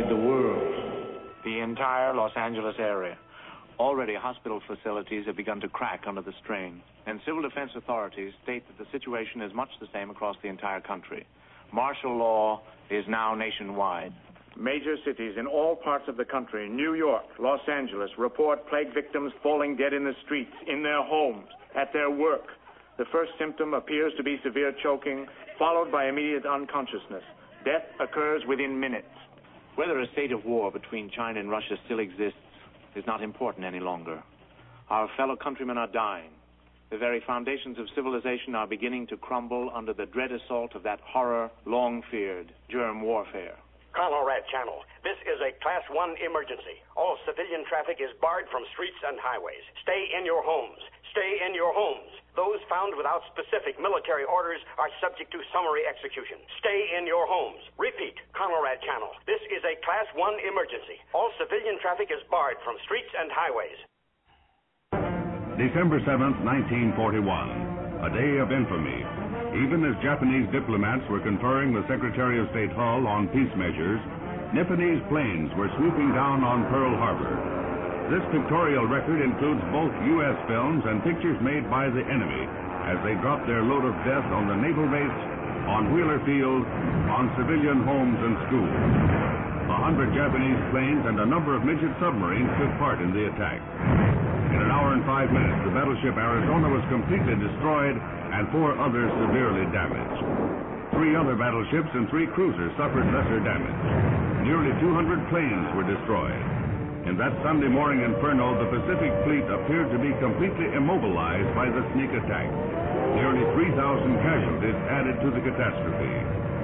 destroyed the world. The entire Los Angeles area. Already hospital facilities have begun to crack under the strain, and civil defense authorities state that the situation is much the same across the entire country. Martial law is now nationwide. Major cities in all parts of the country, New York, Los Angeles, report plague victims falling dead in the streets, in their homes, at their work. The first symptom appears to be severe choking, followed by immediate unconsciousness. Death occurs within minutes. Whether a state of war between China and Russia still exists is not important any longer. Our fellow countrymen are dying. The very foundations of civilization are beginning to crumble under the dread assault of that horror long feared, germ warfare. Conrad Channel, this is a Class 1 emergency. All civilian traffic is barred from streets and highways. Stay in your homes. Stay in your homes. Those found without specific military orders are subject to summary execution. Stay in your homes. Repeat, Conrad Channel, this is a Class 1 emergency. All civilian traffic is barred from streets and highways. December 7th, 1941, a day of infamy. Even as Japanese diplomats were conferring with Secretary of State Hull on peace measures, Nipponese planes were swooping down on Pearl Harbor. This pictorial record includes both U.S. films and pictures made by the enemy as they dropped their load of death on the naval base, on Wheeler Field, on civilian homes and schools. 100 Japanese planes and a number of midget submarines took part in the attack. In an hour and 5 minutes, the battleship Arizona was completely destroyed and 4 others severely damaged. 3 other battleships and 3 cruisers suffered lesser damage. Nearly 200 planes were destroyed. In that Sunday morning inferno, the Pacific Fleet appeared to be completely immobilized by the sneak attack. Nearly 3,000 casualties added to the catastrophe.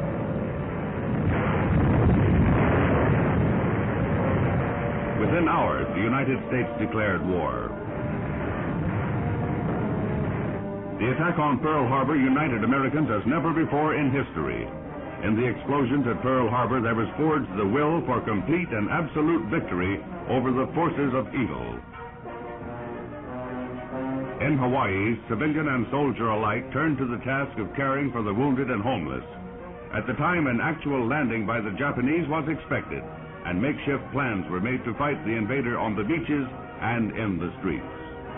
Within hours, the United States declared war. The attack on Pearl Harbor united Americans as never before in history. In the explosions at Pearl Harbor, there was forged the will for complete and absolute victory over the forces of evil. In Hawaii, civilian and soldier alike turned to the task of caring for the wounded and homeless. At the time, an actual landing by the Japanese was expected, and makeshift plans were made to fight the invader on the beaches and in the streets.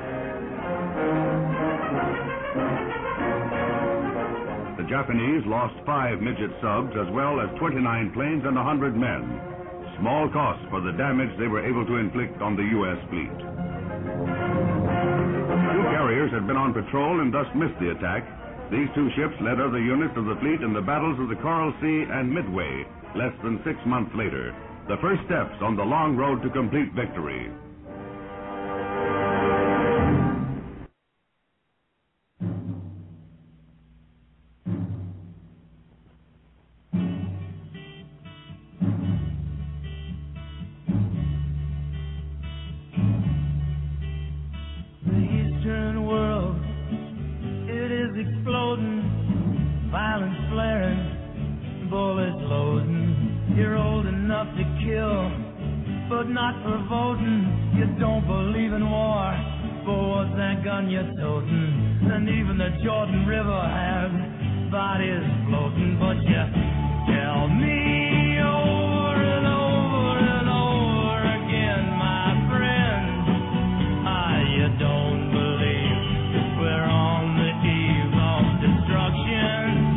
The Japanese lost 5 midget subs as well as 29 planes and 100 men. Small cost for the damage they were able to inflict on the U.S. fleet. 2 carriers had been on patrol and thus missed the attack. These 2 ships led other units of the fleet in the battles of the Coral Sea and Midway less than 6 months later. The first steps on the long road to complete victory. The Eastern world, it is exploding, violence flaring, bullets loading. You're old enough to kill, but not for voting. You don't believe in war, but what's that gun you're toting? And even the Jordan River has bodies floating. But you tell me over and over and over again, my friend, you don't believe we're on the eve of destruction.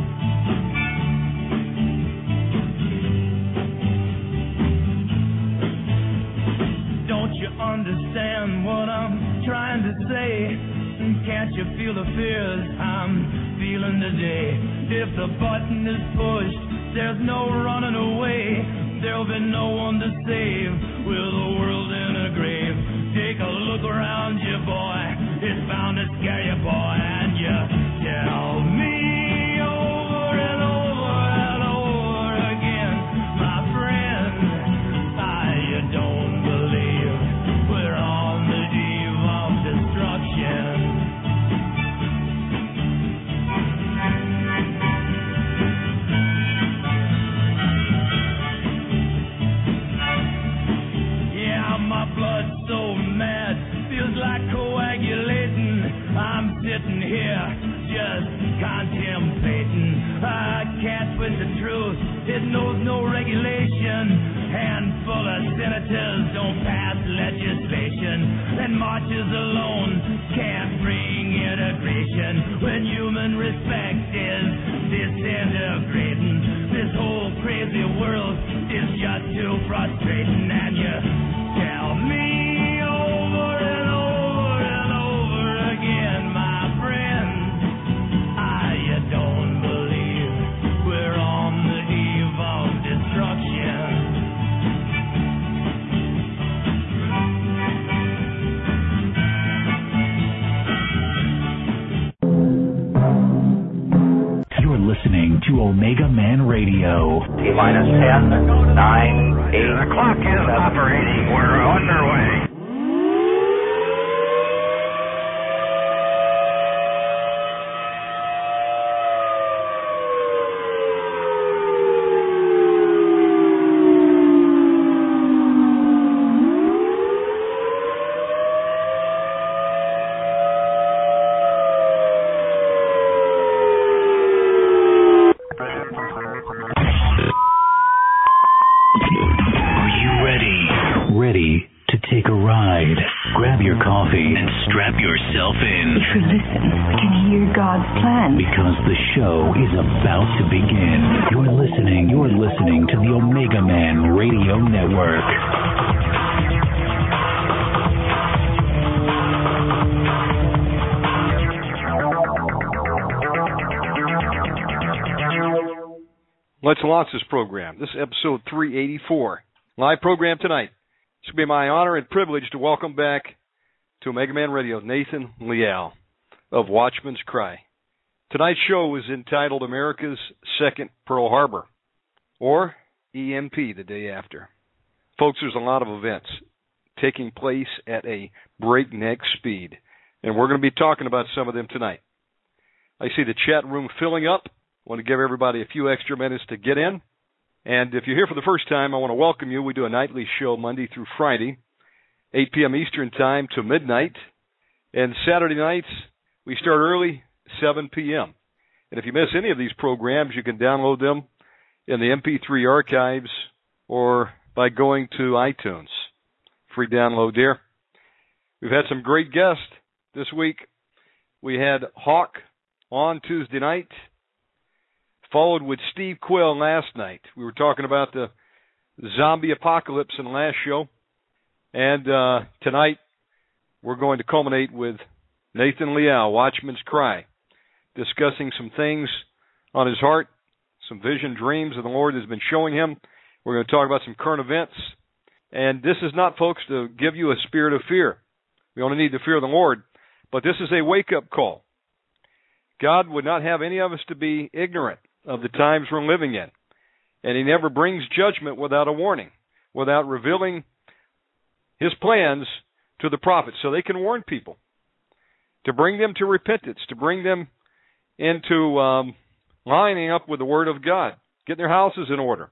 Understand what I'm trying to say? Can't you feel the fears I'm feeling today? If the button is pushed, there's no running away. There'll be no one to save with the world in a grave. Take a look around you, boy. It's bound to scare you, boy. And you tell me over and over and over again, my friend, you don't believe we're on the eve of destruction. Yeah, my blood's so mad, feels like coagulating. I'm sitting here just It knows no regulation. Handful of senators don't pass legislation. And marches alone can't bring integration. When human respect is disintegrating, this whole crazy world is just too frustrating. And you tell me over and over and over again, my friend, you don't believe we're on the eve of destruction. You're listening to Omega Man Radio. T-minus 10, 9, 8. The clock is operating. We're underway. Because the show is about to begin. You're listening to the Omega Man Radio Network. Let's launch this program. This is episode 384. Live program tonight. It's going to be my honor and privilege to welcome back to Omega Man Radio Nathan Leal of Watchman's Cry. Tonight's show is entitled America's Second Pearl Harbor, or EMP the day after. Folks, there's a lot of events taking place at a breakneck speed, and we're going to be talking about some of them tonight. I see the chat room filling up. I want to give everybody a few extra minutes to get in. And if you're here for the first time, I want to welcome you. We do a nightly show Monday through Friday, 8 p.m. Eastern Time to midnight. And Saturday nights, we start early, 7 p.m. And if you miss any of these programs, you can download them in the MP3 archives or by going to iTunes. Free download there. We've had some great guests this week. We had Hawk on Tuesday night, followed with Steve Quill last night. We were talking about the zombie apocalypse in the last show. And tonight, we're going to culminate with Nathan Leal, Watchman's Cry, discussing some things on his heart, some vision, dreams that the Lord has been showing him. We're going to talk about some current events. And this is not, folks, to give you a spirit of fear. We only need to fear the Lord. But this is a wake-up call. God would not have any of us to be ignorant of the times we're living in. And he never brings judgment without a warning, without revealing his plans to the prophets so they can warn people, to bring them to repentance, to bring them into lining up with the Word of God, getting their houses in order.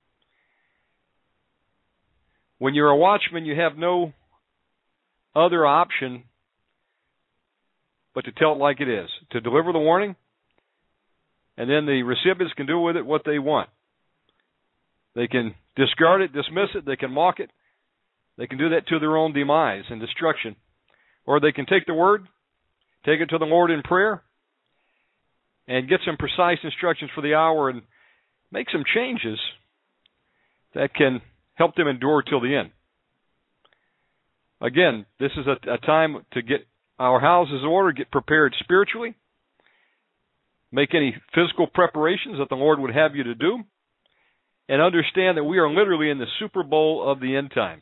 When you're a watchman, you have no other option but to tell it like it is, to deliver the warning, and then the recipients can do with it what they want. They can discard it, dismiss it, they can mock it, they can do that to their own demise and destruction. Or they can take the Word, take it to the Lord in prayer, and get some precise instructions for the hour and make some changes that can help them endure till the end. Again, this is a time to get our houses in order, get prepared spiritually, make any physical preparations that the Lord would have you to do, and understand that we are literally in the Super Bowl of the end times.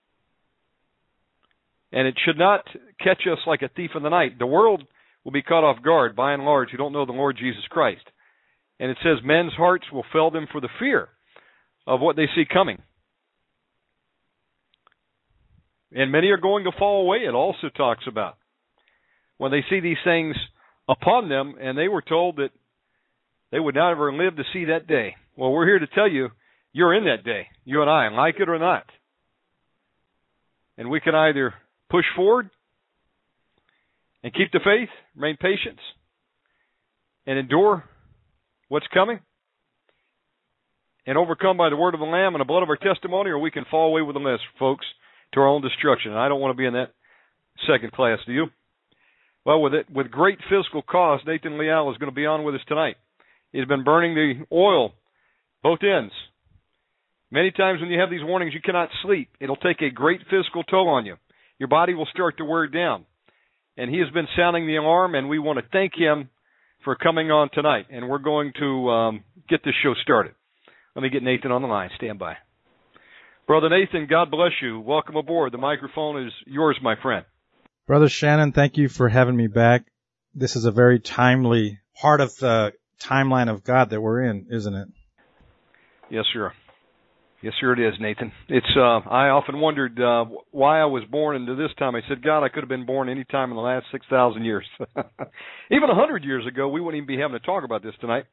And it should not catch us like a thief in the night. The world will be caught off guard, by and large, who don't know the Lord Jesus Christ. And it says men's hearts will fail them for the fear of what they see coming. And many are going to fall away, it also talks about, when they see these things upon them, and they were told that they would not ever live to see that day. Well, we're here to tell you, you're in that day, you and I, like it or not. And we can either push forward and keep the faith, remain patient, and endure what's coming, and overcome by the word of the Lamb and the blood of our testimony, or we can fall away with the list, folks, to our own destruction. And I don't want to be in that second class, do you? Well, with great physical cost, Nathan Leal is going to be on with us tonight. He's been burning the oil, both ends. Many times when you have these warnings, you cannot sleep. It'll take a great physical toll on you. Your body will start to wear down. And he has been sounding the alarm, and we want to thank him for coming on tonight. And we're going to get this show started. Let me get Nathan on the line. Stand by. Brother Nathan, God bless you. Welcome aboard. The microphone is yours, my friend. Brother Shannon, thank you for having me back. This is a very timely part of the timeline of God that we're in, isn't it? Yes, sir. Yes, sir, it is, Nathan. It's I often wondered why I was born into this time. I said, God, I could have been born any time in the last 6,000 years. Even 100 years ago, we wouldn't even be having to talk about this tonight.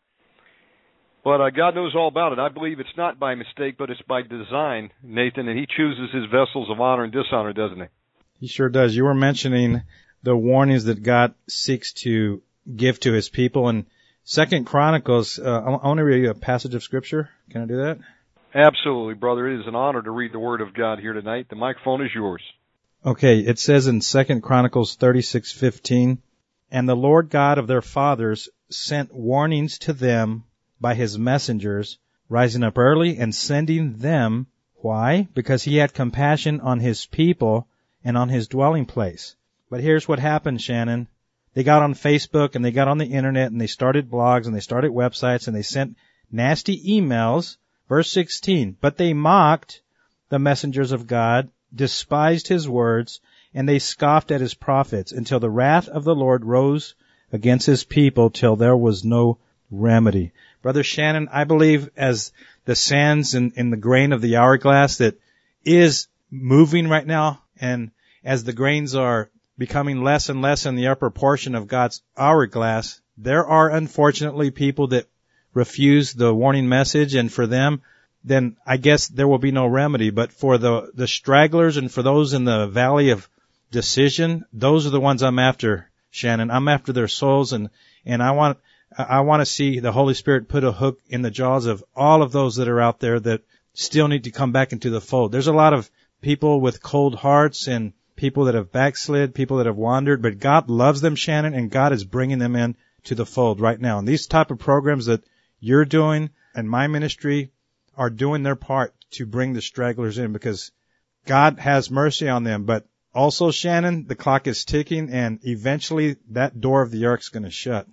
But God knows all about it. I believe it's not by mistake, but it's by design, Nathan, and he chooses his vessels of honor and dishonor, doesn't he? He sure does. You were mentioning the warnings that God seeks to give to his people. In 2 Chronicles, I want to read you a passage of Scripture. Can I do that? Absolutely, brother. It is an honor to read the Word of God here tonight. The microphone is yours. Okay, it says in 2 Chronicles 36:15, "And the Lord God of their fathers sent warnings to them by his messengers, rising up early and sending them." Why? Because he had compassion on his people and on his dwelling place. But here's what happened, Shannon. They got on Facebook and they got on the internet and they started blogs and they started websites and they sent nasty emails. Verse 16, "But they mocked the messengers of God, despised his words, and they scoffed at his prophets, until the wrath of the Lord rose against his people, till there was no remedy." Brother Shannon, I believe as the sands in the grain of the hourglass that is moving right now, and as the grains are becoming less and less in the upper portion of God's hourglass, there are unfortunately people that refuse the warning message, and for them, then I guess there will be no remedy. But for the stragglers and for those in the valley of decision, those are the ones I'm after, Shannon. I'm after their souls, and I want to see the Holy Spirit put a hook in the jaws of all of those that are out there that still need to come back into the fold. There's a lot of people with cold hearts and people that have backslid, people that have wandered, but God loves them, Shannon, and God is bringing them in to the fold right now. And these type of programs that you're doing and my ministry are doing their part to bring the stragglers in, because God has mercy on them. But also, Shannon, the clock is ticking, and eventually that door of the ark is going to shut.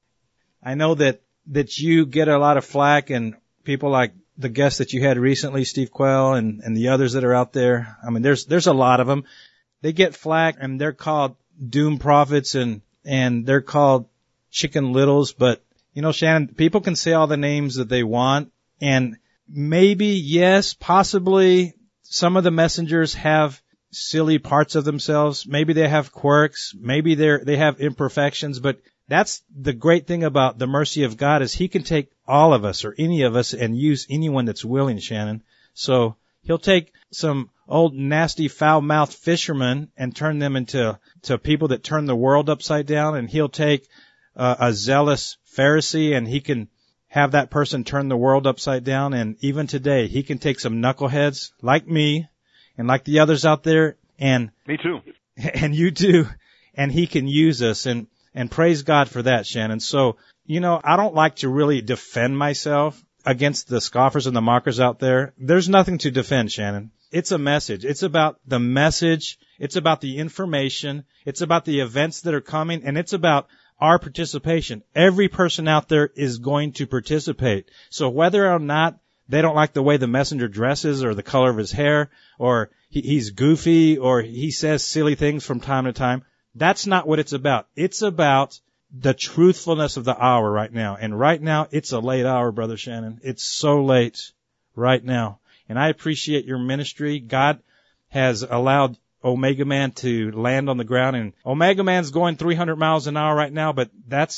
I know that you get a lot of flack, and people like the guest that you had recently, Steve Quayle, and the others that are out there. I mean, there's a lot of them. They get flack, and they're called doom prophets, and they're called chicken littles. But you know, Shannon, people can say all the names that they want, and maybe, yes, possibly some of the messengers have silly parts of themselves. Maybe they have quirks. Maybe they have imperfections. But that's the great thing about the mercy of God, is he can take all of us or any of us and use anyone that's willing, Shannon. So he'll take some old nasty foul-mouthed fishermen and turn them into people that turn the world upside down, and he'll take a zealous Pharisee, and he can have that person turn the world upside down. And even today, he can take some knuckleheads like me and like the others out there, and me too, and you too, and he can use us, and praise God for that, Shannon. So, you know, I don't like to really defend myself against the scoffers and the mockers out there. There's nothing to defend, Shannon. It's a message. It's about the message. It's about the information. It's about the events that are coming, and it's about our participation. Every person out there is going to participate. So whether or not they don't like the way the messenger dresses or the color of his hair, or he's goofy, or he says silly things from time to time, that's not what it's about. It's about the truthfulness of the hour right now. And right now, it's a late hour, Brother Shannon. It's so late right now. And I appreciate your ministry. God has allowed Omega Man to land on the ground, and Omega Man's going 300 miles an hour right now, but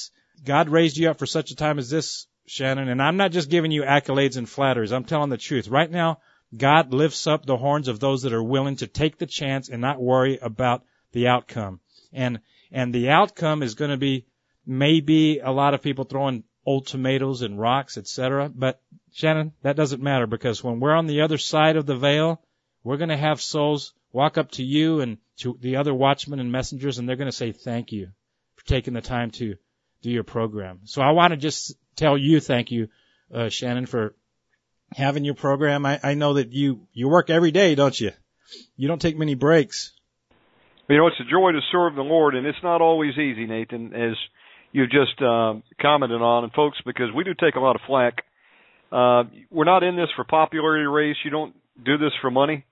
God raised you up for such a time as this, Shannon, and I'm not just giving you accolades and flatteries. I'm telling the truth. Right now, God lifts up the horns of those that are willing to take the chance and not worry about the outcome. And the outcome is going to be maybe a lot of people throwing old tomatoes and rocks, etc., but Shannon, that doesn't matter, because when we're on the other side of the veil, we're going to have souls walk up to you and to the other watchmen and messengers, and they're going to say thank you for taking the time to do your program. So I want to just tell you thank you, Shannon, for having your program. I know that you work every day, don't you? You don't take many breaks. You know, it's a joy to serve the Lord, and it's not always easy, Nathan, as you just commented on, and folks, because we do take a lot of flack. We're not in this for popularity race. You don't do this for money.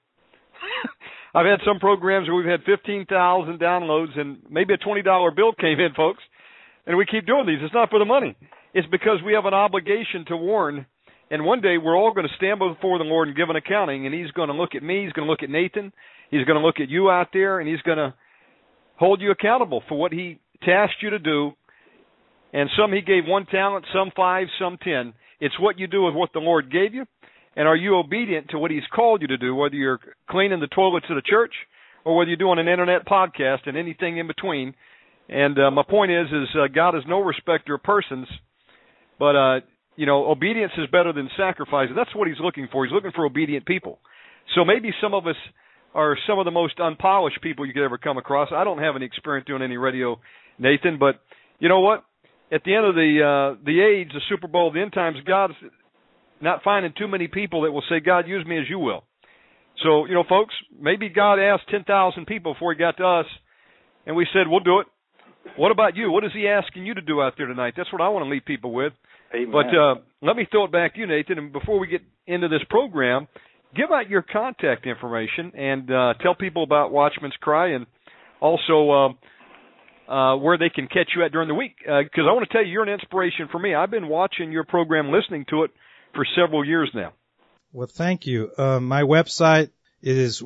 I've had some programs where we've had 15,000 downloads, and maybe a $20 bill came in, folks, and we keep doing these. It's not for the money. It's because we have an obligation to warn, and one day we're all going to stand before the Lord and give an accounting, and He's going to look at me, He's going to look at Nathan, He's going to look at you out there, and He's going to hold you accountable for what He tasked you to do. And some He gave 1 talent, some 5, some 10. It's what you do with what the Lord gave you. And are you obedient to what He's called you to do, whether you're cleaning the toilets of the church or whether you're doing an internet podcast and anything in between? And my point is God is no respecter of persons, but, obedience is better than sacrifice. That's what He's looking for. He's looking for obedient people. So maybe some of us are some of the most unpolished people you could ever come across. I don't have any experience doing any radio, Nathan, but you know what? At the end of the age, the Super Bowl, the end times, God's not finding too many people that will say, God, use me as you will. So, folks, maybe God asked 10,000 people before He got to us, and we said, we'll do it. What about you? What is He asking you to do out there tonight? That's what I want to leave people with. Amen. But let me throw it back to you, Nathan, and before we get into this program, give out your contact information and tell people about Watchman's Cry, and also where they can catch you at during the week. Because I want to tell you, you're an inspiration for me. I've been watching your program, listening to it for several years now. Well, thank you. My website is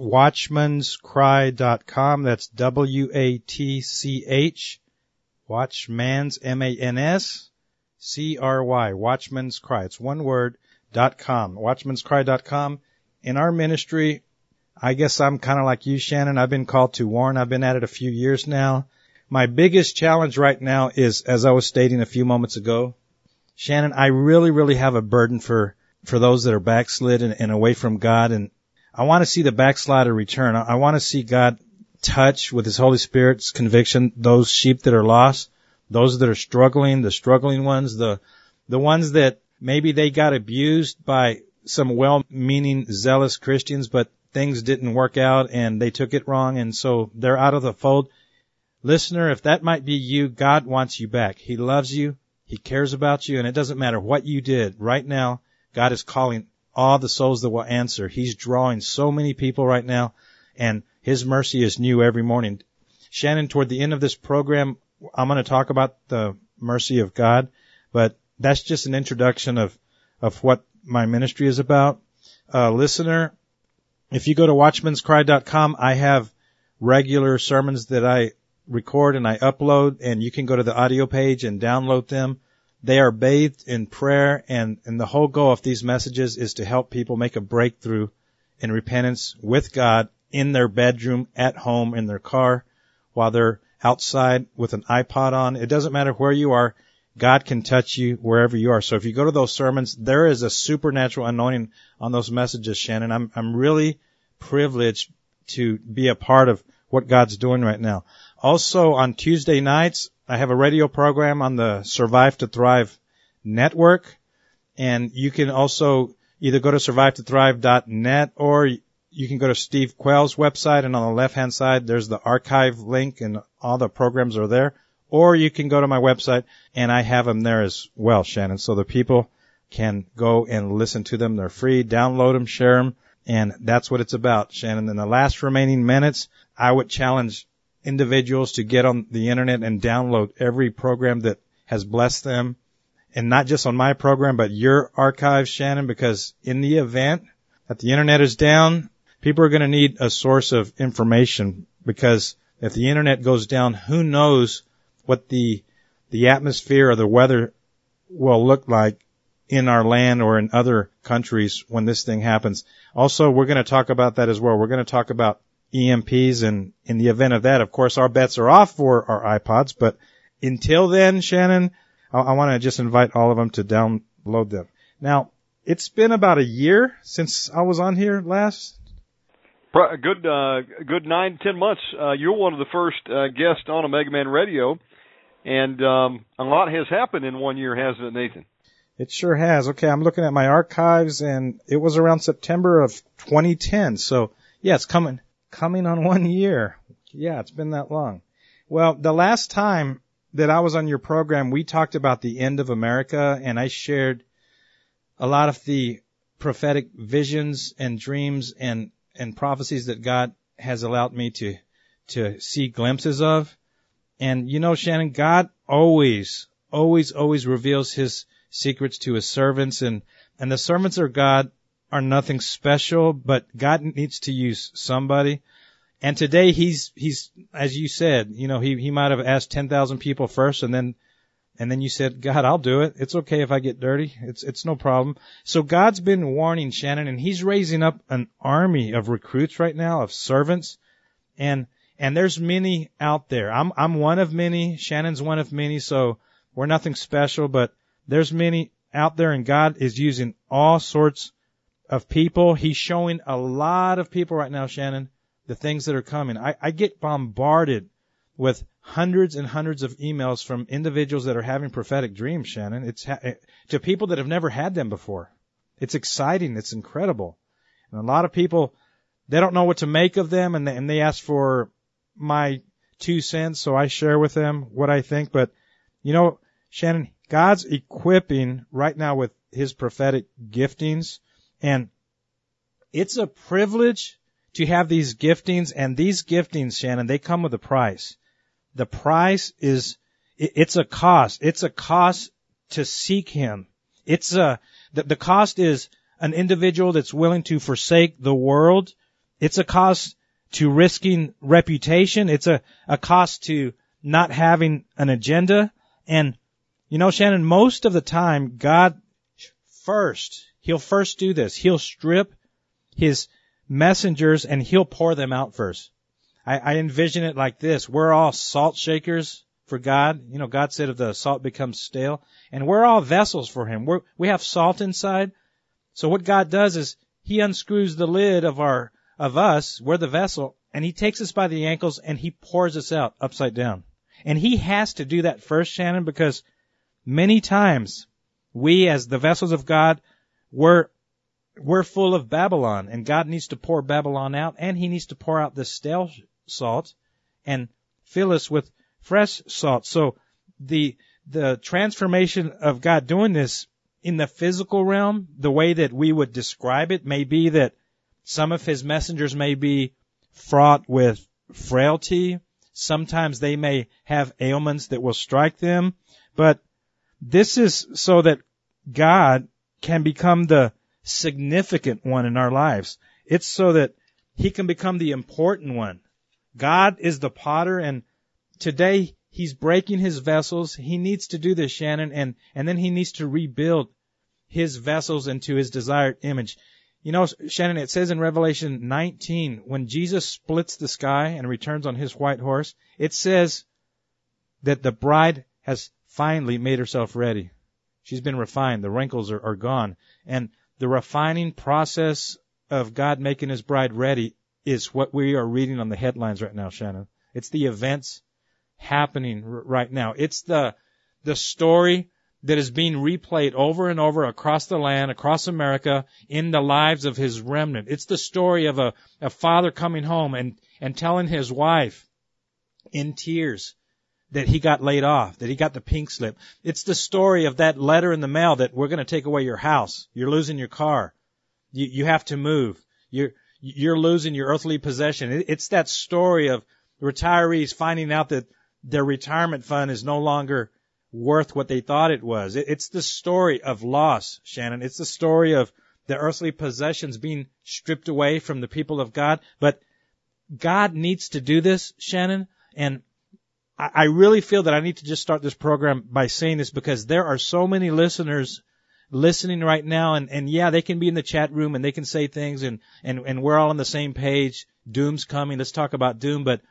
watchmanscry.com. That's WATCH, Watchmans, MANSCRY, Watchman's Cry. It's one word, .com, watchmanscry.com. In our ministry, I guess I'm kind of like you, Shannon. I've been called to warn. I've been at it a few years now. My biggest challenge right now is, as I was stating a few moments ago, Shannon, I really, really have a burden for those that are backslid and away from God. And I want to see the backslider return. I want to see God touch with His Holy Spirit's conviction those sheep that are lost, those that are struggling, the struggling ones, the ones that maybe they got abused by some well-meaning, zealous Christians, but things didn't work out and they took it wrong, and so they're out of the fold. Listener, if that might be you, God wants you back. He loves you. He cares about you, and it doesn't matter what you did. Right now, God is calling all the souls that will answer. He's drawing so many people right now, and His mercy is new every morning. Shannon, toward the end of this program, I'm going to talk about the mercy of God, but that's just an introduction of what my ministry is about. Listener, if you go to watchmanscry.com, I have regular sermons that I record and I upload, and you can go to the audio page and download them. They are bathed in prayer, and the whole goal of these messages is to help people make a breakthrough in repentance with God in their bedroom, at home, in their car, while they're outside with an iPod on. It doesn't matter where you are. God can touch you wherever you are. So if you go to those sermons, there is a supernatural anointing on those messages, Shannon. I'm really privileged to be a part of what God's doing right now. Also, on Tuesday nights, I have a radio program on the Survive to Thrive network, and you can also either go to survivetothrive.net, or you can go to Steve Quayle's website, and on the left-hand side, there's the archive link, and all the programs are there. Or you can go to my website, and I have them there as well, Shannon, so the people can go and listen to them. They're free. Download them, share them, and that's what it's about, Shannon. In the last remaining minutes, I would challenge individuals to get on the internet and download every program that has blessed them, and not just on my program, but your archive, Shannon, because in the event that the internet is down, people are going to need a source of information, because if the internet goes down, who knows what the atmosphere or the weather will look like in our land or in other countries when this thing happens. Also, we're going to talk about that as well. We're going to talk about EMPs, and in the event of that, of course, our bets are off for our iPods. But until then, Shannon, I want to just invite all of them to download them. Now, it's been about a year since I was on here last. Good 9-10 months. You're one of the first guests on Omega Man Radio, and a lot has happened in 1 year, hasn't it, Nathan? It sure has. Okay, I'm looking at my archives, and it was around September of 2010. So, yeah, it's coming on 1 year. Yeah, it's been that long. Well, the last time that I was on your program, we talked about the end of America, and I shared a lot of the prophetic visions and dreams and prophecies that God has allowed me to see glimpses of. And you know, Shannon, God always reveals His secrets to His servants, and the servants of God are nothing special, but God needs to use somebody. And today he's, as you said, you know, he might have asked 10,000 people first, and then you said, God, I'll do it. It's okay if I get dirty. It's no problem. So God's been warning Shannon, and He's raising up an army of recruits right now, of servants. And there's many out there. I'm one of many. Shannon's one of many. So we're nothing special, but there's many out there, and God is using all sorts of people. He's showing a lot of people right now, Shannon, the things that are coming. I get bombarded with hundreds and hundreds of emails from individuals that are having prophetic dreams, Shannon. It's to people that have never had them before. It's exciting. It's incredible. And a lot of people, they don't know what to make of them, and they ask for my 2 cents, so I share with them what I think. But, you know, Shannon, God's equipping right now with His prophetic giftings, and it's a privilege to have these giftings, and these giftings, Shannon, they come with a price. The price is, it's a cost. It's a cost to seek Him. The cost is an individual that's willing to forsake the world. It's a cost to risking reputation. It's a cost to not having an agenda. And, you know, Shannon, most of the time, God He'll first do this. He'll strip His messengers and He'll pour them out first. I envision it like this. We're all salt shakers for God. You know, God said if the salt becomes stale, and we're all vessels for Him. We have salt inside. So what God does is He unscrews the lid of us. We're the vessel, and He takes us by the ankles and He pours us out upside down. And He has to do that first, Shannon, because many times we as the vessels of God, we're full of Babylon, and God needs to pour Babylon out, and He needs to pour out the stale salt and fill us with fresh salt. So the transformation of God doing this in the physical realm, the way that we would describe it may be that some of His messengers may be fraught with frailty. Sometimes they may have ailments that will strike them. But this is so that God can become the significant one in our lives. It's so that He can become the important one. God is the potter, and today He's breaking His vessels. He needs to do this, Shannon, and then He needs to rebuild His vessels into His desired image. You know, Shannon, it says in Revelation 19, when Jesus splits the sky and returns on His white horse, it says that the bride has finally made herself ready. She's been refined. The wrinkles are gone. And the refining process of God making His bride ready is what we are reading on the headlines right now, Shannon. It's the events happening right now. It's the story that is being replayed over and over across the land, across America, in the lives of His remnant. It's the story of a father coming home and telling his wife in tears that he got laid off, that he got the pink slip. It's the story of that letter in the mail that we're going to take away your house. You're losing your car. You have to move. You're losing your earthly possession. It's that story of retirees finding out that their retirement fund is no longer worth what they thought it was. It's the story of loss, Shannon. It's the story of the earthly possessions being stripped away from the people of God. But God needs to do this, Shannon, and I really feel that I need to just start this program by saying this because there are so many listeners listening right now, and yeah, they can be in the chat room and they can say things and we're all on the same page. Doom's coming. Let's talk about doom. But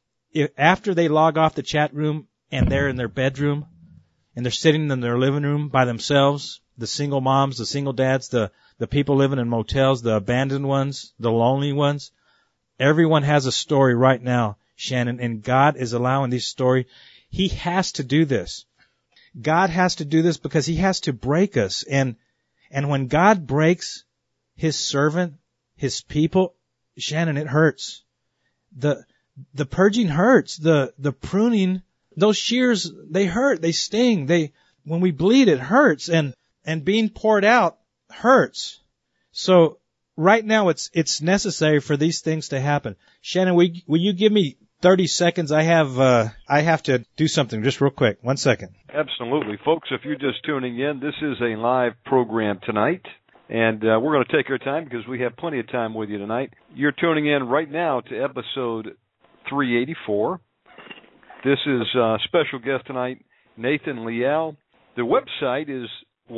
after they log off the chat room and they're in their bedroom and they're sitting in their living room by themselves the single moms, the single dads, the people living in motels, the abandoned ones, the lonely ones. Everyone has a story right now, Shannon, and God is allowing this story. He has to do this. God has to do this because He has to break us. And when God breaks His servant, His people, Shannon, it hurts. The purging hurts. The pruning, those shears, they hurt. They sting. When we bleed, it hurts. And being poured out hurts. So right now it's necessary for these things to happen. Shannon, will you give me 30 seconds? I have to do something just real quick. 1 second. Absolutely. Folks, if you're just tuning in, this is a live program tonight. And we're going to take our time because we have plenty of time with you tonight. You're tuning in right now to episode 384. This is special guest tonight, Nathan Liel. The website is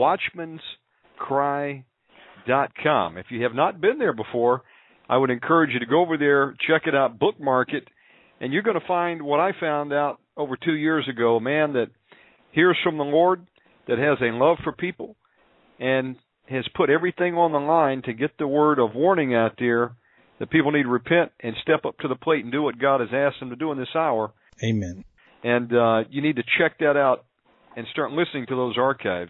watchmanscry.com. If you have not been there before, I would encourage you to go over there, check it out, bookmark it, and you're going to find what I found out over 2 years ago, a man that hears from the Lord, that has a love for people, and has put everything on the line to get the word of warning out there that people need to repent and step up to the plate and do what God has asked them to do in this hour. Amen. And you need to check that out and start listening to those archives.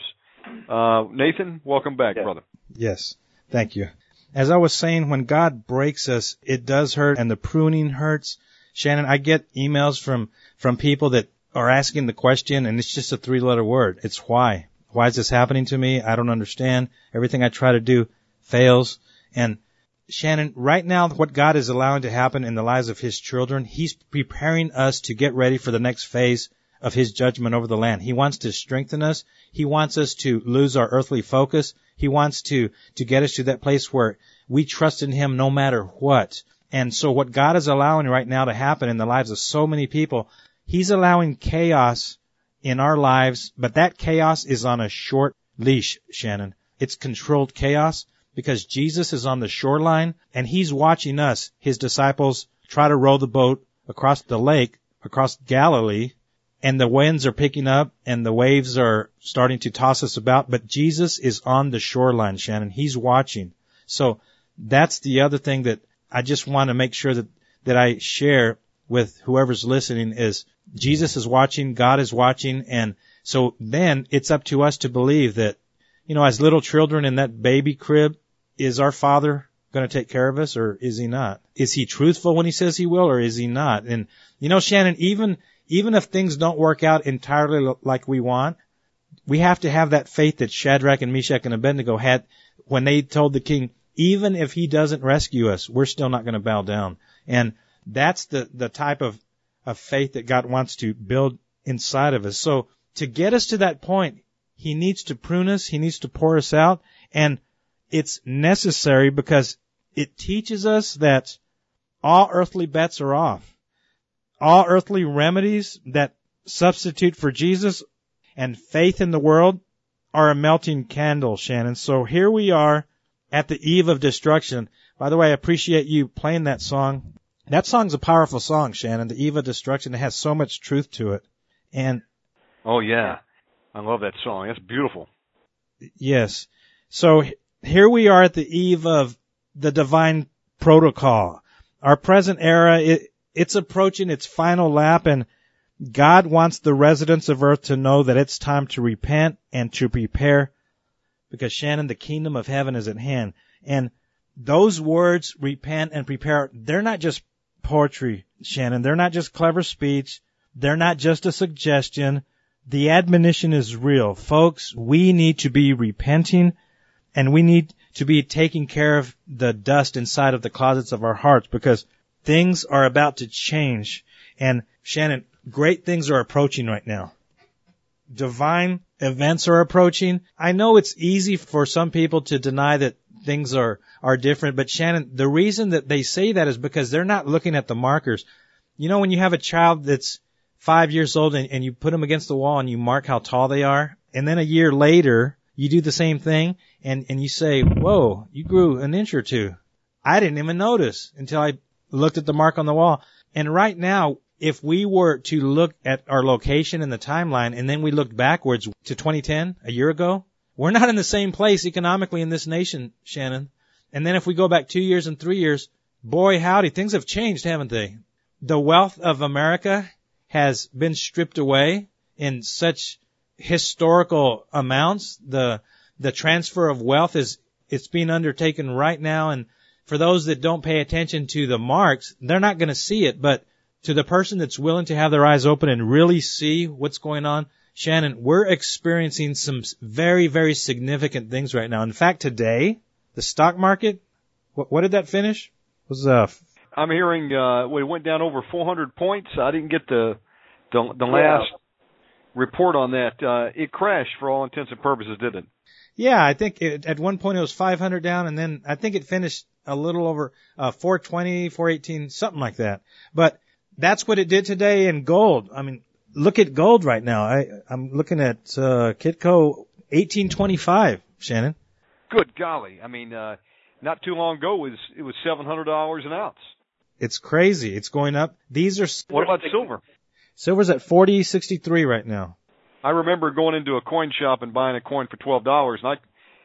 Nathan, welcome back, brother. Yes, thank you. As I was saying, when God breaks us, it does hurt, and the pruning hurts. Shannon, I get emails from people that are asking the question, and it's just a 3-letter word. It's why. Why is this happening to me? I don't understand. Everything I try to do fails. And Shannon, right now, what God is allowing to happen in the lives of His children, He's preparing us to get ready for the next phase of His judgment over the land. He wants to strengthen us. He wants us to lose our earthly focus. He wants to get us to that place where we trust in Him no matter what. And so what God is allowing right now to happen in the lives of so many people, He's allowing chaos in our lives, but that chaos is on a short leash, Shannon. It's controlled chaos because Jesus is on the shoreline and He's watching us, His disciples, try to row the boat across the lake, across Galilee, and the winds are picking up and the waves are starting to toss us about, but Jesus is on the shoreline, Shannon. He's watching. So that's the other thing that I just want to make sure that I share with whoever's listening is Jesus is watching, God is watching, and so then it's up to us to believe that, as little children in that baby crib, is our Father going to take care of us or is He not? Is He truthful when He says He will or is He not? And, Shannon, even if things don't work out entirely like we want, we have to have that faith that Shadrach and Meshach and Abednego had when they told the king, even if He doesn't rescue us, we're still not going to bow down. And that's the type of faith that God wants to build inside of us. So to get us to that point, He needs to prune us. He needs to pour us out. And it's necessary because it teaches us that all earthly bets are off. All earthly remedies that substitute for Jesus and faith in the world are a melting candle, Shannon. So here we are at the eve of destruction. By the way, I appreciate you playing that song. That song's a powerful song, Shannon. The Eve of Destruction. It has so much truth to it. And oh yeah, I love that song. It's beautiful. Yes. So here we are at the eve of the divine protocol. Our present era, it's approaching its final lap, and God wants the residents of earth to know that it's time to repent and to prepare, because Shannon, the kingdom of heaven is at hand. And those words, repent and prepare, they're not just poetry, Shannon. They're not just clever speech. They're not just a suggestion. The admonition is real. Folks, we need to be repenting, and we need to be taking care of the dust inside of the closets of our hearts, because things are about to change. And Shannon, great things are approaching right now. Divine events are approaching. I know it's easy for some people to deny that things are different, but Shannon, the reason that they say that is because they're not looking at the markers. When you have a child that's 5 years old and you put them against the wall and you mark how tall they are, and then a year later you do the same thing and you say, whoa, you grew an inch or two. I didn't even notice until I looked at the mark on the wall. And right now, if we were to look at our location in the timeline and then we looked backwards to 2010, a year ago, we're not in the same place economically in this nation, Shannon. And then if we go back 2 years and 3 years, boy, howdy, things have changed, haven't they? The wealth of America has been stripped away in such historical amounts. The transfer of wealth it's being undertaken right now. And for those that don't pay attention to the marks, they're not going to see it. But to the person that's willing to have their eyes open and really see what's going on, Shannon, we're experiencing some very, very significant things right now. In fact, today, the stock market, what did that finish? I'm hearing it went down over 400 points. I didn't get the last report on that. It crashed for all intents and purposes, didn't it? Yeah, I think at one point it was 500 down, and then I think it finished a little over 420, 418, something like that. But that's what it did today in gold. I mean, look at gold right now. I'm looking at Kitco 1825, Shannon. Good golly. I mean, not too long ago it was $700 an ounce. It's crazy. It's going up. What about silver? Silver's at $40.63 right now. I remember going into a coin shop and buying a coin for $12, and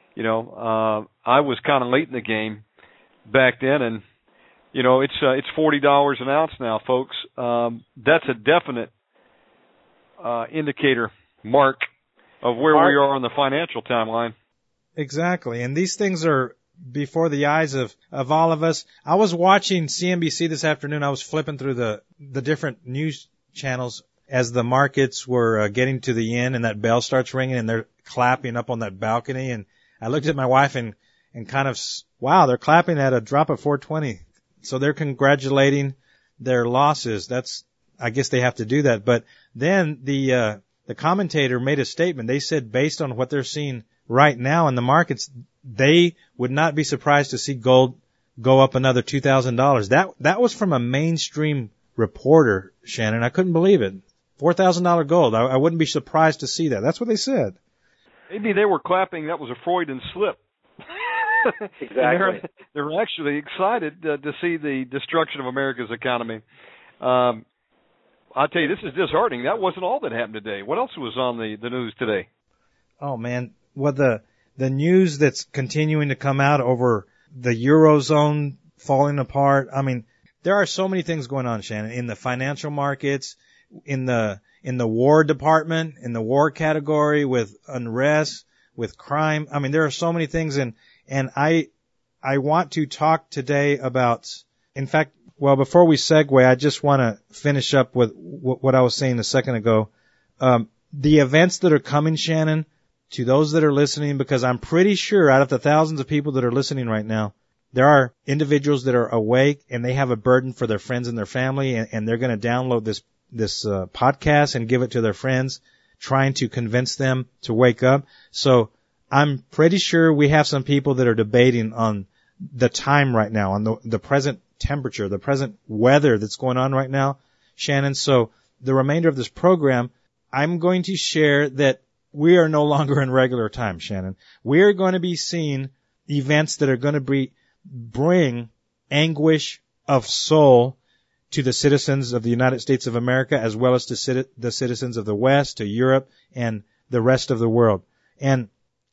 I was kind of late in the game back then, and it's $40 an ounce now, folks. That's a definite indicator mark of where we are on the financial timeline. Exactly, and these things are before the eyes of all of us. I was watching CNBC this afternoon. I was flipping through the different news channels as the markets were getting to the end, and that bell starts ringing, and they're clapping up on that balcony. And I looked at my wife and kind of, wow, they're clapping at a drop of 420. So they're congratulating their losses. I guess they have to do that. But then the commentator made a statement. They said based on what they're seeing right now in the markets, they would not be surprised to see gold go up another $2,000. That was from a mainstream reporter, Shannon. I couldn't believe it. $4,000 gold. I wouldn't be surprised to see that. That's what they said. Maybe they were clapping. That was a Freudian slip. Exactly. They're actually excited to see the destruction of America's economy. I'll tell you, this is disheartening. That wasn't all that happened today. What else was on the news today? Oh, man. Well, the news that's continuing to come out over the Eurozone falling apart. I mean, there are so many things going on, Shannon, in the financial markets, in the war department, in the war category, with unrest, with crime. I mean, there are so many things, and I want to talk today about, in fact, well, before we segue, I just want to finish up with what I was saying a second ago. The events that are coming, Shannon, to those that are listening, because I'm pretty sure out of the thousands of people that are listening right now, there are individuals that are awake and they have a burden for their friends and their family, and they're going to download this podcast and give it to their friends, trying to convince them to wake up. So I'm pretty sure we have some people that are debating on the time right now, on the present temperature, the present weather that's going on right now, Shannon. So the remainder of this program, I'm going to share that we are no longer in regular time, Shannon. We are going to be seeing events that are going to bring anguish of soul to the citizens of the United States of America, as well as to the citizens of the West, to Europe, and the rest of the world. And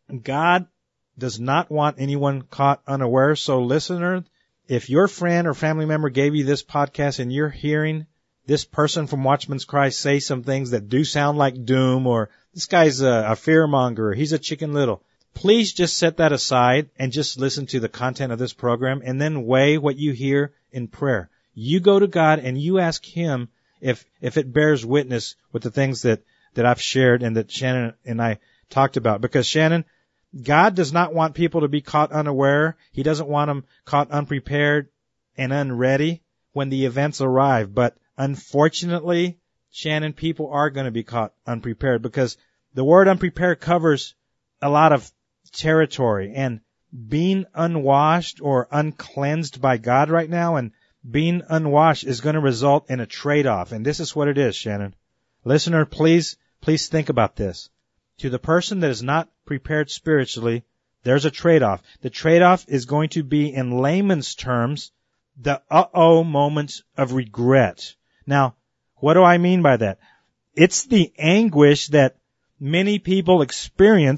God does not want anyone caught unaware. So, listener, if your friend or family member gave you this podcast and you're hearing this person from Watchman's Cry say some things that do sound like doom, or this guy's a fearmonger, he's a Chicken Little, please just set that aside and just listen to the content of this program, and then weigh what you hear in prayer. You go to God and you ask Him if it bears witness with the things that I've shared and that Shannon and I talked about. Because, Shannon, God does not want people to be caught unaware. He doesn't want them caught unprepared and unready when the events arrive. But unfortunately, Shannon, people are going to be caught unprepared, because the word unprepared covers a lot of territory. And being unwashed or uncleansed by God right now, and being unwashed, is going to result in a trade-off. And this is what it is, Shannon. Listener, please think about this. To the person that is not prepared spiritually, there's a trade-off. The trade-off is going to be, in layman's terms, the moments of regret. Now, what do I mean by that? It's the anguish that many people experience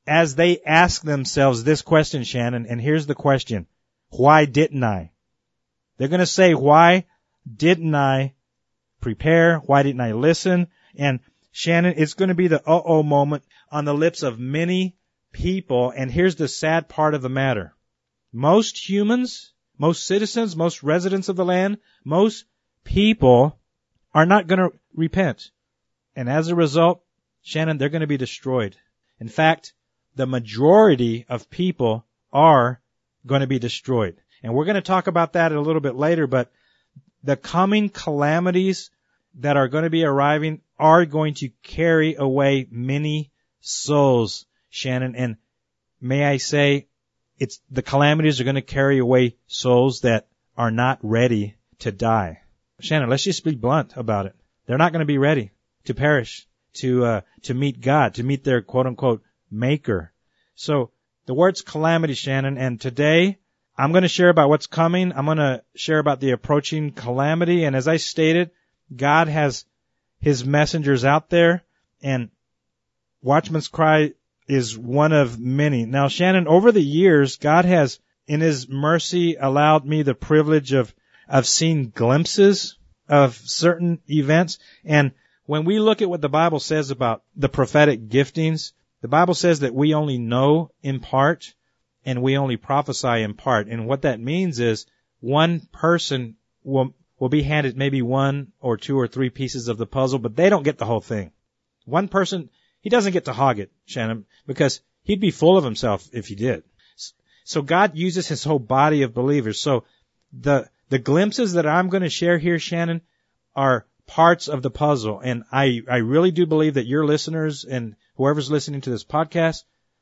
as they ask themselves this question, Shannon, and here's the question. Why didn't I? They're going to say, why didn't I prepare? Why didn't I listen? And Shannon, it's going to be the uh-oh moment on the lips of many people. And here's the sad part of the matter. Most humans, most citizens, most residents of the land, most people are not going to repent. And as a result, Shannon, they're going to be destroyed. In fact, the majority of people are going to be destroyed. And we're going to talk about that a little bit later, but the coming calamities that are going to be arriving are going to carry away many souls, Shannon. And may I say, the calamities are going to carry away souls that are not ready to die. Shannon, let's just be blunt about it. They're not going to be ready to perish, to meet God, to meet their quote unquote maker. So the word's calamity, Shannon, and today I'm going to share about what's coming. I'm going to share about the approaching calamity. And as I stated, God has His messengers out there, and Watchman's Cry is one of many. Now, Shannon, over the years, God has, in His mercy, allowed me the privilege of seeing glimpses of certain events. And when we look at what the Bible says about the prophetic giftings, the Bible says that we only know in part and we only prophesy in part. And what that means is one person will be handed maybe one or two or three pieces of the puzzle, but they don't get the whole thing. One person, he doesn't get to hog it, Shannon, because he'd be full of himself if he did. So God uses His whole body of believers. So the glimpses that I'm going to share here, Shannon, are parts of the puzzle. And I really do believe that your listeners and whoever's listening to this podcast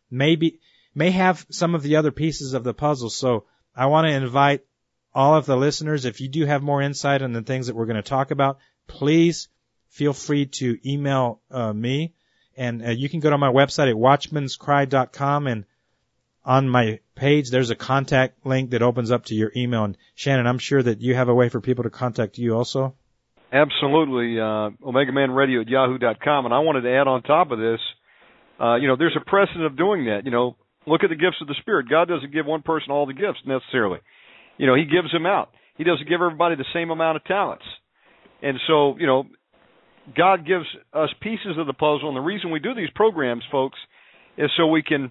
may have some of the other pieces of the puzzle. So I want to invite all of the listeners, if you do have more insight on the things that we're going to talk about, please feel free to email me. And you can go to my website at watchmanscry.com, and on my page there's a contact link that opens up to your email. And Shannon, I'm sure that you have a way for people to contact you also. Absolutely. OmegaManRadio@yahoo.com. And I wanted to add on top of this, there's a precedent of doing that. Look at the gifts of the Spirit. God doesn't give one person all the gifts necessarily. He gives them out. He doesn't give everybody the same amount of talents. And so, God gives us pieces of the puzzle. And the reason we do these programs, folks, is so we can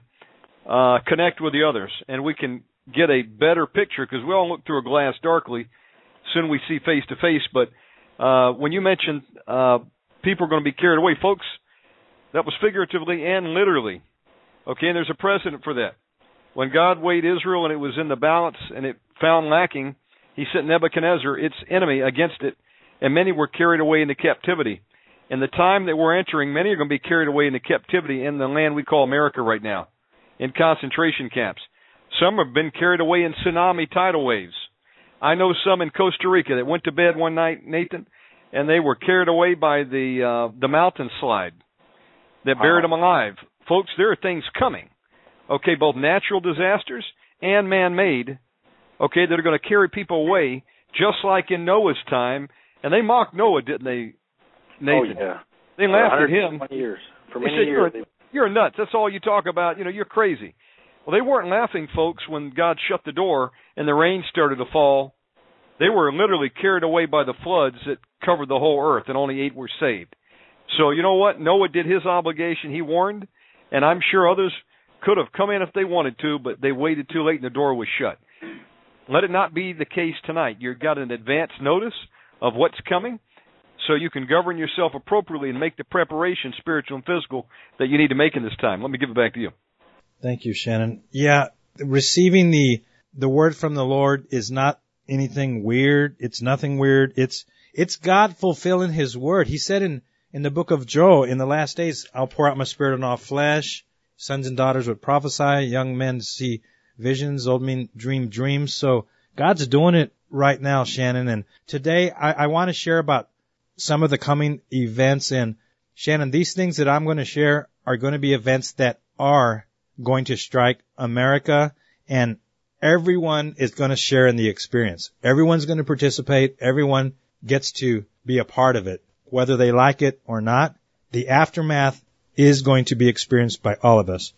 connect with the others and we can get a better picture, because we all look through a glass darkly. Soon we see face to face. But when you mentioned people are going to be carried away, folks, that was figuratively and literally. Okay, and there's a precedent for that. When God weighed Israel and it was in the balance and it found lacking, He sent Nebuchadnezzar, its enemy, against it, and many were carried away into captivity. In the time that we're entering, many are going to be carried away into captivity in the land we call America right now, in concentration camps. Some have been carried away in tsunami tidal waves. I know some in Costa Rica that went to bed one night, Nathan, and they were carried away by the mountain slide that buried them alive. Folks, there are things coming, okay, both natural disasters and man-made, okay, that are going to carry people away, just like in Noah's time. And they mocked Noah, didn't they, Nathan? Oh, yeah. They laughed at him. For many years. You're nuts. That's all you talk about. You're crazy. Well, they weren't laughing, folks, when God shut the door and the rain started to fall. They were literally carried away by the floods that covered the whole earth, and only 8 were saved. So you know what? Noah did his obligation. He warned, and I'm sure others could have come in if they wanted to, but they waited too late and the door was shut. Let it not be the case tonight. You've got an advance notice of what's coming, so you can govern yourself appropriately and make the preparation, spiritual and physical, that you need to make in this time. Let me give it back to you. Thank you, Shannon. Yeah, receiving the word from the Lord is not anything weird. It's nothing weird. It's God fulfilling His word. He said in the book of Joel, in the last days, I'll pour out my Spirit on all flesh. Sons and daughters would prophesy. Young men see visions. Old men dream dreams. So God's doing it right now, Shannon. And today I want to share about some of the coming events. And Shannon, these things that I'm going to share are going to be events that are going to strike America, and everyone is going to share in the experience. Everyone's going to participate. Everyone gets to be a part of it, whether they like it or not. The aftermath is going to be experienced by all of us.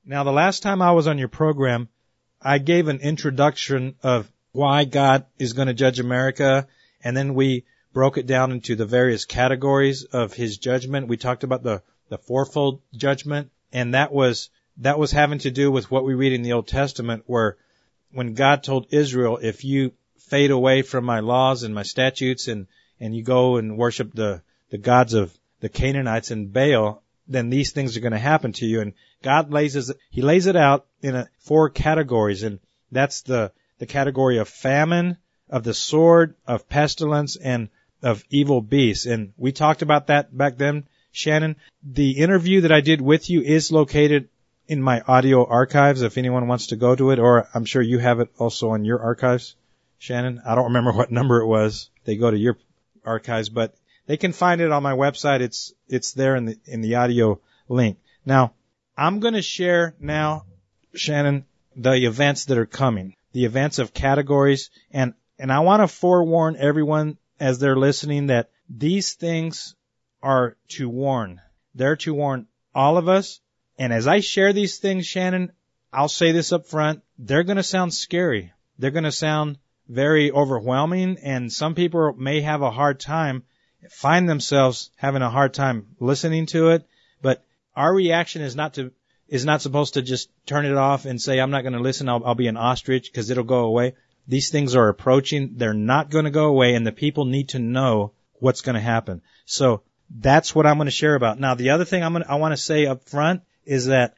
Now, the last time I was on your program, I gave an introduction of why God is going to judge America, and then we broke it down into the various categories of his judgment. We talked about the fourfold judgment, and that was having to do with what we read in the Old Testament, where when God told Israel, if you fade away from my laws and my statutes and you go and worship the gods of the Canaanites and Baal, then these things are going to happen to you. And God lays it out in 4 categories, and that's the category of famine, of the sword, of pestilence, and of evil beasts. And we talked about that back then, Shannon. The interview that I did with you is located in my audio archives if anyone wants to go to it, or I'm sure you have it also on your archives, Shannon. I don't remember what number it was. They go to your archives, but they can find it on my website. It's there in the audio link. Now, I'm going to share now, Shannon, the events that are coming, the events of categories, and I want to forewarn everyone as they're listening that these things are to warn. They're to warn all of us. And as I share these things, Shannon, I'll say this up front, they're going to sound scary. They're going to sound very overwhelming, and some people may have a hard time, find themselves having a hard time listening to it. But our reaction is not supposed to just turn it off and say, I'm not going to listen, I'll be an ostrich because it'll go away. These things are approaching. They're not going to go away, and the people need to know what's going to happen. So that's what I'm going to share about. Now, the other thing I want to say up front is that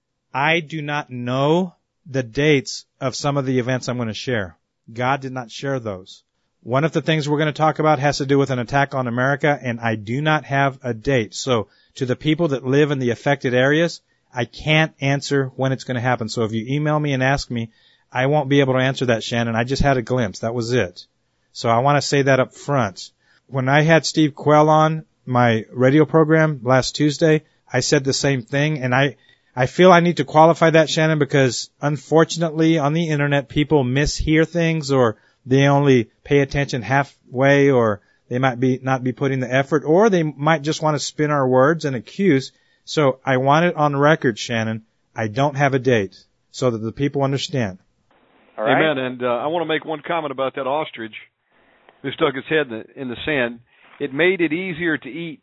I do not know the dates of some of the events I'm going to share. God did not share those. One of the things we're going to talk about has to do with an attack on America, and I do not have a date. So to the people that live in the affected areas, I can't answer when it's going to happen. So if you email me and ask me, I won't be able to answer that, Shannon. I just had a glimpse. That was it. So I want to say that up front. When I had Steve Quell on my radio program last Tuesday, I said the same thing, and I feel I need to qualify that, Shannon, because unfortunately on the internet people mishear things, or they only pay attention halfway, or they might not be putting the effort, or they might just want to spin our words and accuse. So I want it on record, Shannon. I don't have a date so that the people understand. All right. Amen. And I want to make one comment about that ostrich who stuck his head in the sand. It made it easier to eat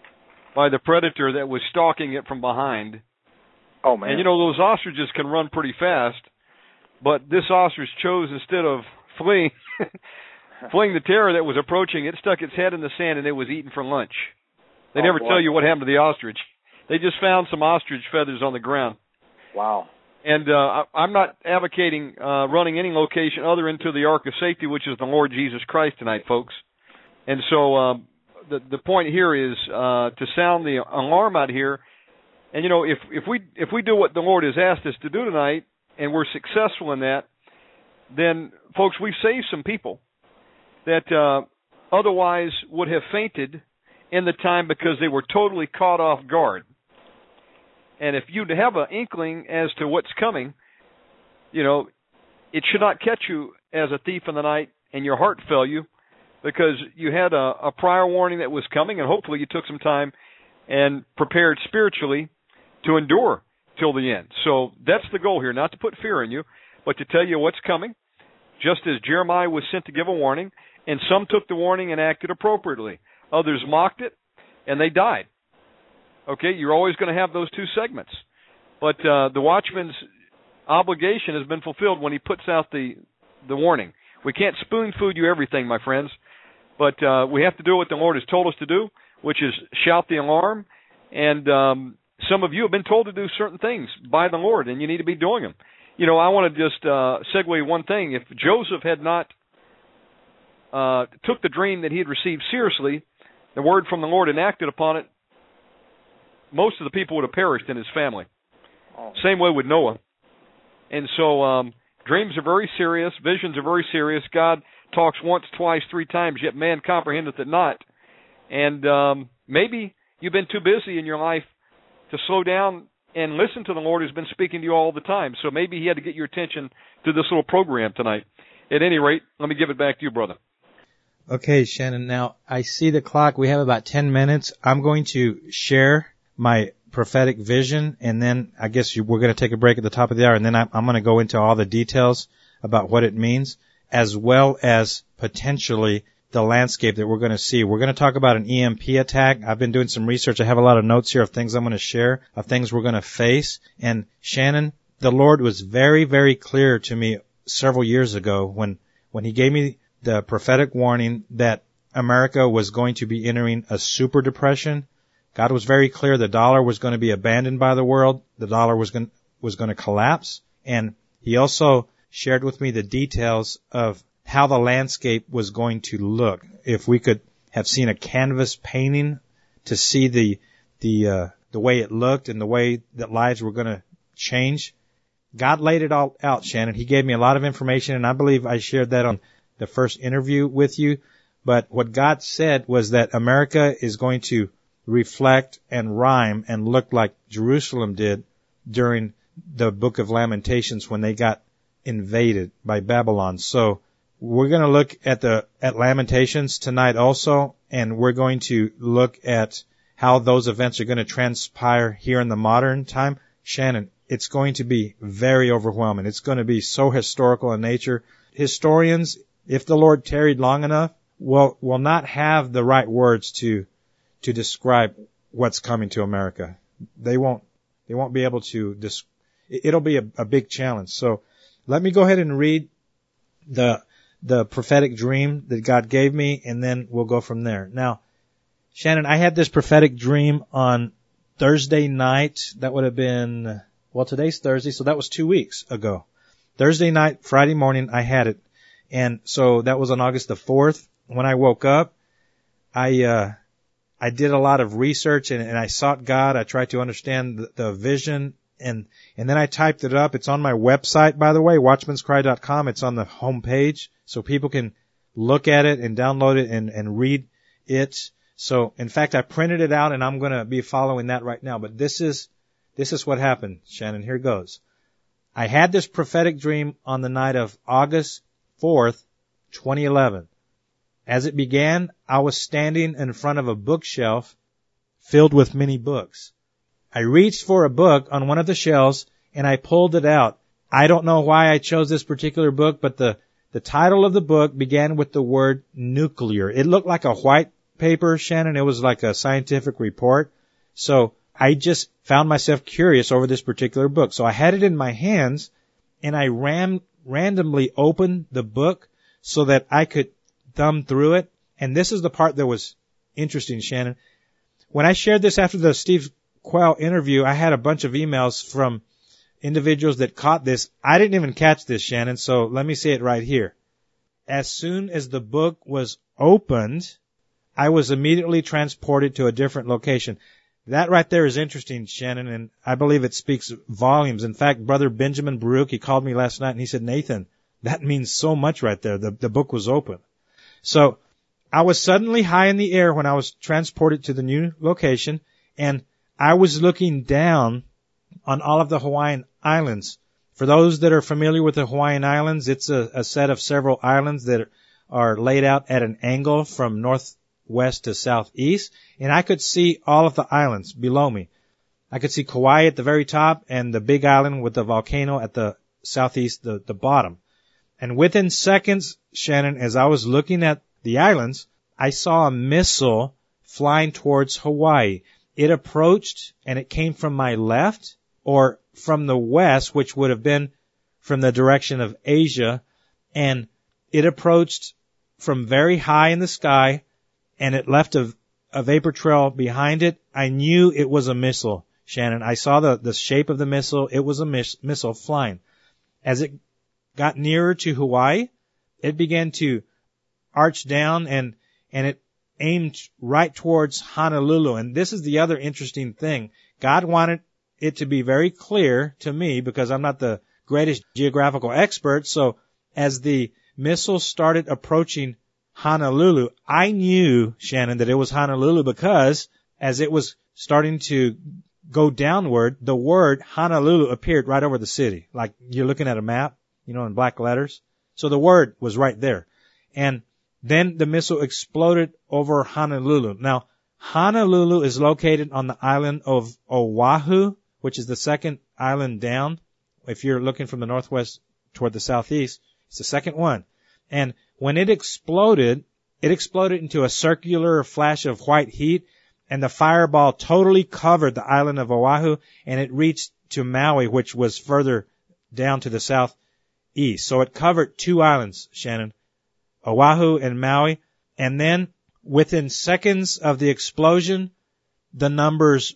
by the predator that was stalking it from behind. Oh, man. And, those ostriches can run pretty fast, but this ostrich chose, instead of fleeing the terror that was approaching, it stuck its head in the sand and it was eaten for lunch. They never tell you what happened to the ostrich. They just found some ostrich feathers on the ground. Wow. And I'm not advocating running any location other into the Ark of Safety, which is the Lord Jesus Christ tonight, folks. And so the point here is to sound the alarm out here. And, if we do what the Lord has asked us to do tonight, and we're successful in that, then, folks, we've saved some people that otherwise would have fainted in the time because they were totally caught off guard. And if you have an inkling as to what's coming, it should not catch you as a thief in the night and your heart fail you, because you had a prior warning that was coming, and hopefully you took some time and prepared spiritually to endure till the end. So that's the goal here, not to put fear in you, but to tell you what's coming, just as Jeremiah was sent to give a warning, and some took the warning and acted appropriately. Others mocked it, and they died. Okay, you're always going to have those two segments. But the watchman's obligation has been fulfilled when he puts out the warning. We can't spoon-feed you everything, my friends, but we have to do what the Lord has told us to do, which is shout the alarm. And some of you have been told to do certain things by the Lord, and you need to be doing them. I want to just segue one thing. If Joseph had not took the dream that he had received seriously, the word from the Lord, and acted upon it, most of the people would have perished in his family. Oh. Same way with Noah. And so dreams are very serious. Visions are very serious. God talks once, twice, 3 times, yet man comprehendeth it not. And maybe you've been too busy in your life to slow down and listen to the Lord who's been speaking to you all the time. So maybe he had to get your attention to this little program tonight. At any rate, let me give it back to you, brother. Okay, Shannon. Now, I see the clock. We have about 10 minutes. I'm going to share my prophetic vision, and then I guess we're going to take a break at the top of the hour, and then I'm going to go into all the details about what it means, as well as potentially the landscape that we're going to see. We're going to talk about an EMP attack. I've been doing some research. I have a lot of notes here of things I'm going to share, of things we're going to face. And Shannon, the Lord was very, very clear to me several years ago when He gave me the prophetic warning that America was going to be entering a super depression. God was very clear the dollar was going to be abandoned by the world. The dollar was going to collapse. And He also shared with me the details of how the landscape was going to look. If we could have seen a canvas painting to see the way it looked and the way that lives were going to change. God laid it all out, Shannon. He gave me a lot of information, and I believe I shared that on the first interview with you. But what God said was that America is going to reflect and rhyme and look like Jerusalem did during the Book of Lamentations when they got invaded by Babylon. So we're going to look at Lamentations tonight also, and we're going to look at how those events are going to transpire here in the modern time. Shannon, it's going to be very overwhelming. It's going to be so historical in nature. Historians, if the Lord tarried long enough, will not have the right words to describe what's coming to America. They won't be able to it'll be a big challenge. So let me go ahead and read the prophetic dream that God gave me, and then we'll go from there. Now, Shannon, I had this prophetic dream on Thursday night. That would have been, today's Thursday, so that was 2 weeks ago. Thursday night, Friday morning, I had it. And so that was on August the 4th. When I woke up, I did a lot of research and I sought God. I tried to understand the vision, and then I typed it up. It's on my website, by the way, watchmanscry.com. It's on the home page, so people can look at it and download it and read it. So, in fact, I printed it out, and I'm going to be following that right now. But this is what happened, Shannon. Here goes. I had this prophetic dream on the night of August 4th, 2011. As it began, I was standing in front of a bookshelf filled with many books. I reached for a book on one of the shelves, and I pulled it out. I don't know why I chose this particular book, but the title of the book began with the word nuclear. It looked like a white paper, Shannon. It was like a scientific report. So I just found myself curious over this particular book. So I had it in my hands, and I randomly opened the book so that I could thumb through it. And this is the part that was interesting, Shannon. When I shared this after the Steve Quayle interview, I had a bunch of emails from individuals that caught this. I didn't even catch this, Shannon, so let me say it right here. As soon as the book was opened, I was immediately transported to a different location. That right there is interesting, Shannon, and I believe it speaks volumes. In fact, Brother Benjamin Baruch, he called me last night and he said, Nathan, that means so much right there. The book was open. So I was suddenly high in the air when I was transported to the new location, and I was looking down on all of the Hawaiian Islands. For those that are familiar with the Hawaiian Islands, it's a set of several islands that are laid out at an angle from northwest to southeast, and I could see all of the islands below me. I could see Kauai at the very top and the big island with the volcano at the southeast, the bottom. And within seconds, Shannon, as I was looking at the islands, I saw a missile flying towards Hawaii. It approached, and it came from my left or from the west, which would have been from the direction of Asia, and it approached from very high in the sky, and it left a vapor trail behind it. I knew it was a missile, Shannon. I saw the shape of the missile. It was a missile flying. As it got nearer to Hawaii, it began to arch down, and it aimed right towards Honolulu. And this is the other interesting thing. God wanted it to be very clear to me, because I'm not the greatest geographical expert. So as the missile started approaching Honolulu, I knew, Shannon, that it was Honolulu, because as it was starting to go downward, the word Honolulu appeared right over the city. Like you're looking at a map, in black letters. So the word was right there. And then the missile exploded over Honolulu. Now, Honolulu is located on the island of Oahu, which is the second island down. If you're looking from the northwest toward the southeast, it's the second one. And when it exploded into a circular flash of white heat, and the fireball totally covered the island of Oahu, and it reached to Maui, which was further down to the southeast. So it covered two islands, Shannon, Oahu and Maui. And then within seconds of the explosion, the numbers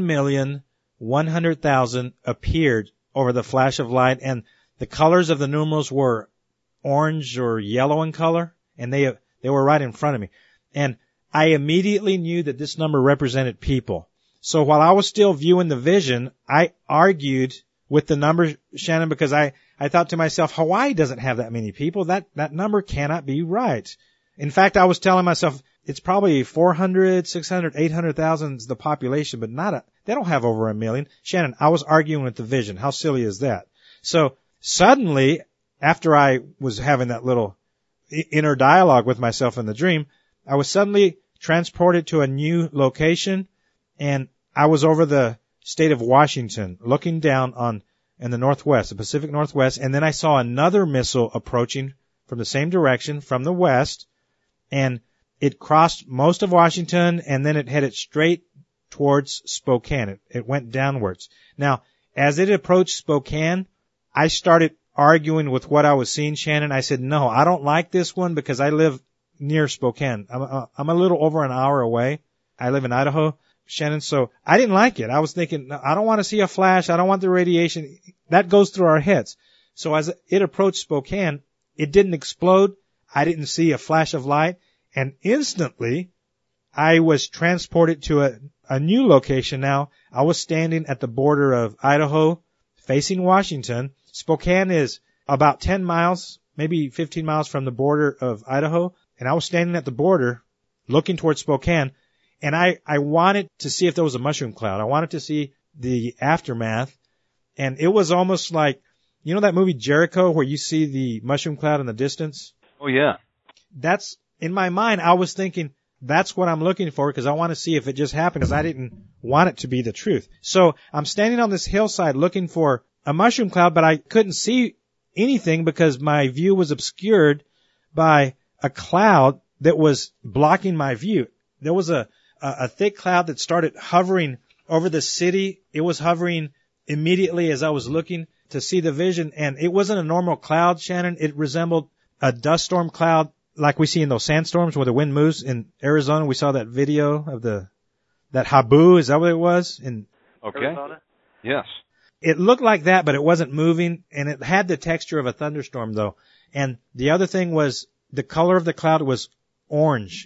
1,100,000 appeared over the flash of light, and the colors of the numerals were orange or yellow in color, and they were right in front of me. And I immediately knew that this number represented people. So while I was still viewing the vision, I argued with the number, Shannon, because I thought to myself, Hawaii doesn't have that many people. That number cannot be right. In fact, I was telling myself, it's probably 400, 600, 800,000 is the population, but they don't have over 1 million. Shannon, I was arguing with the vision. How silly is that? So suddenly, after I was having that little inner dialogue with myself in the dream, I was suddenly transported to a new location, and I was over the state of Washington, looking down in the northwest, the Pacific Northwest, and then I saw another missile approaching from the same direction, from the west, and it crossed most of Washington, and then it headed straight towards Spokane. It went downwards. Now, as it approached Spokane, I started arguing with what I was seeing, Shannon. I said, no, I don't like this one because I live near Spokane. I'm a little over an hour away. I live in Idaho, Shannon, so I didn't like it. I was thinking, I don't want to see a flash. I don't want the radiation. That goes through our heads. So as it approached Spokane, it didn't explode. I didn't see a flash of light. And instantly, I was transported to a new location now. I was standing at the border of Idaho, facing Washington. Spokane is about 10 miles, maybe 15 miles from the border of Idaho. And I was standing at the border, looking towards Spokane, and I wanted to see if there was a mushroom cloud. I wanted to see the aftermath. And it was almost like, you know that movie Jericho where you see the mushroom cloud in the distance? Oh, yeah. That's, in my mind, I was thinking, that's what I'm looking for because I want to see if it just happened because I didn't want it to be the truth. So I'm standing on this hillside looking for a mushroom cloud, but I couldn't see anything because my view was obscured by a cloud that was blocking my view. There was a thick cloud that started hovering over the city. It was hovering immediately as I was looking to see the vision, and it wasn't a normal cloud, Shannon. It resembled a dust storm cloud like we see in those sandstorms where the wind moves in Arizona. We saw that video of that Habu. Is that what it was? In Arizona? Yes. It looked like that, but it wasn't moving, and it had the texture of a thunderstorm, though. And the other thing was the color of the cloud was orange.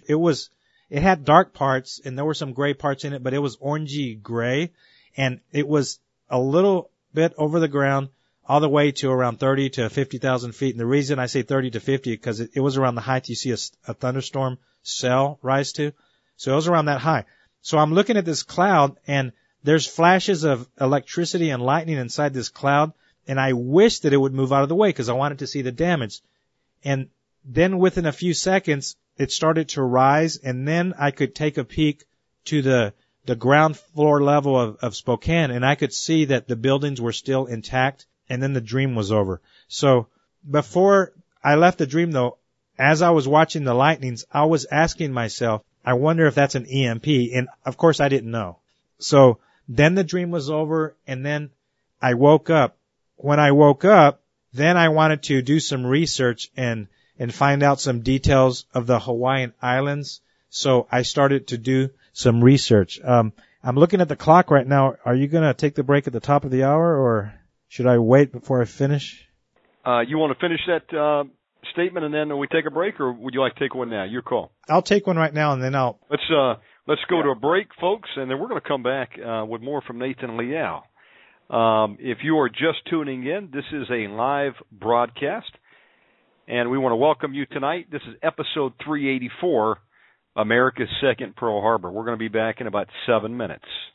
It had dark parts, and there were some gray parts in it, but it was orangey gray, and it was a little bit over the ground all the way to around 30 to 50,000 feet. And the reason I say 30 to 50 because it was around the height you see a thunderstorm cell rise to. So it was around that high. So I'm looking at this cloud, and there's flashes of electricity and lightning inside this cloud, and I wish that it would move out of the way because I wanted to see the damage. And then within a few seconds, it started to rise, and then I could take a peek to the ground floor level of Spokane, and I could see that the buildings were still intact, and then the dream was over. So before I left the dream, though, as I was watching the lightnings, I was asking myself, I wonder if that's an EMP, and of course I didn't know. So then the dream was over, and then I woke up. When I woke up, then I wanted to do some research and find out some details of the Hawaiian Islands. So I started to do some research. I'm looking at the clock right now. Are you going to take the break at the top of the hour, or should I wait before I finish? You want to finish that statement and then we take a break, or would you like to take one now? Your call. I'll take one right now, and then Let's go to a break, folks, and then we're going to come back with more from Nathan Liao. If you are just tuning in, this is a live broadcast, and we want to welcome you tonight. This is episode 384, America's Second Pearl Harbor. We're going to be back in about 7 minutes.